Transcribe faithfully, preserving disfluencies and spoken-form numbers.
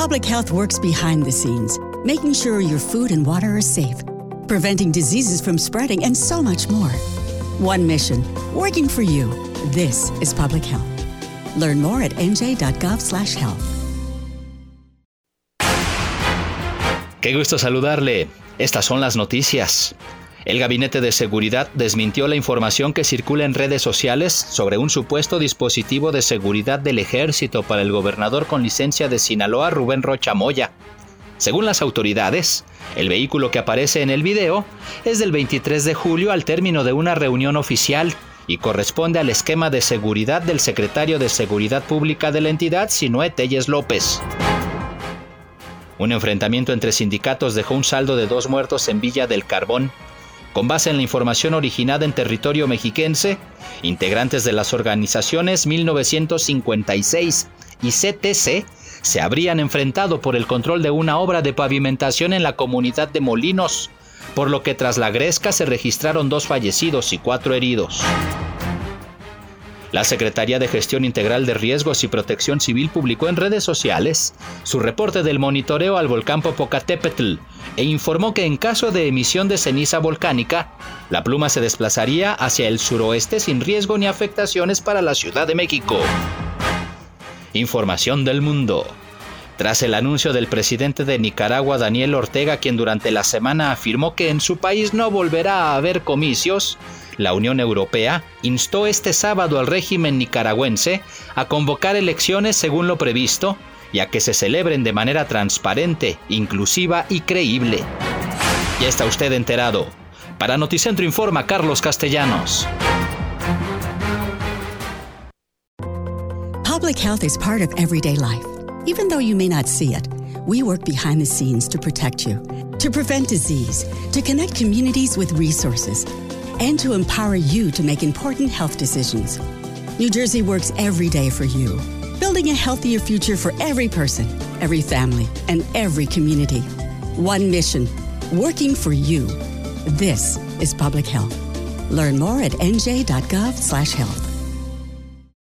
Public health works behind the scenes, making sure your food and water are safe, preventing diseases from spreading, and so much more. One mission, working for you. This is public health. Learn more at n j dot gov slash health. Qué gusto saludarle. Estas son las noticias. El Gabinete de Seguridad desmintió la información que circula en redes sociales sobre un supuesto dispositivo de seguridad del Ejército para el gobernador con licencia de Sinaloa, Rubén Rocha Moya. Según las autoridades, el vehículo que aparece en el video es del veintitrés de julio al término de una reunión oficial y corresponde al esquema de seguridad del secretario de Seguridad Pública de la entidad, Sinué Telles López. Un enfrentamiento entre sindicatos dejó un saldo de dos muertos en Villa del Carbón. Con base en la información originada en territorio mexiquense, integrantes de las organizaciones mil novecientos cincuenta y seis y C T C se habrían enfrentado por el control de una obra de pavimentación en la comunidad de Molinos, por lo que tras la gresca se registraron dos fallecidos y cuatro heridos. La Secretaría de Gestión Integral de Riesgos y Protección Civil publicó en redes sociales su reporte del monitoreo al volcán Popocatépetl e informó que en caso de emisión de ceniza volcánica, la pluma se desplazaría hacia el suroeste sin riesgo ni afectaciones para la Ciudad de México. Información del mundo. Tras el anuncio del presidente de Nicaragua, Daniel Ortega, quien durante la semana afirmó que en su país no volverá a haber comicios, la Unión Europea instó este sábado al régimen nicaragüense a convocar elecciones según lo previsto y a que se celebren de manera transparente, inclusiva y creíble. Ya está usted enterado. Para Noticentro informa Carlos Castellanos. Public health is part of everyday life. Even though you may not see it, we work behind the scenes to protect you, to prevent disease, to connect communities with resources, and to empower you to make important health decisions. New Jersey works every day for you, building a healthier future for every person, every family, and every community. One mission, working for you. This is public health. Learn more at n j dot gov slash health.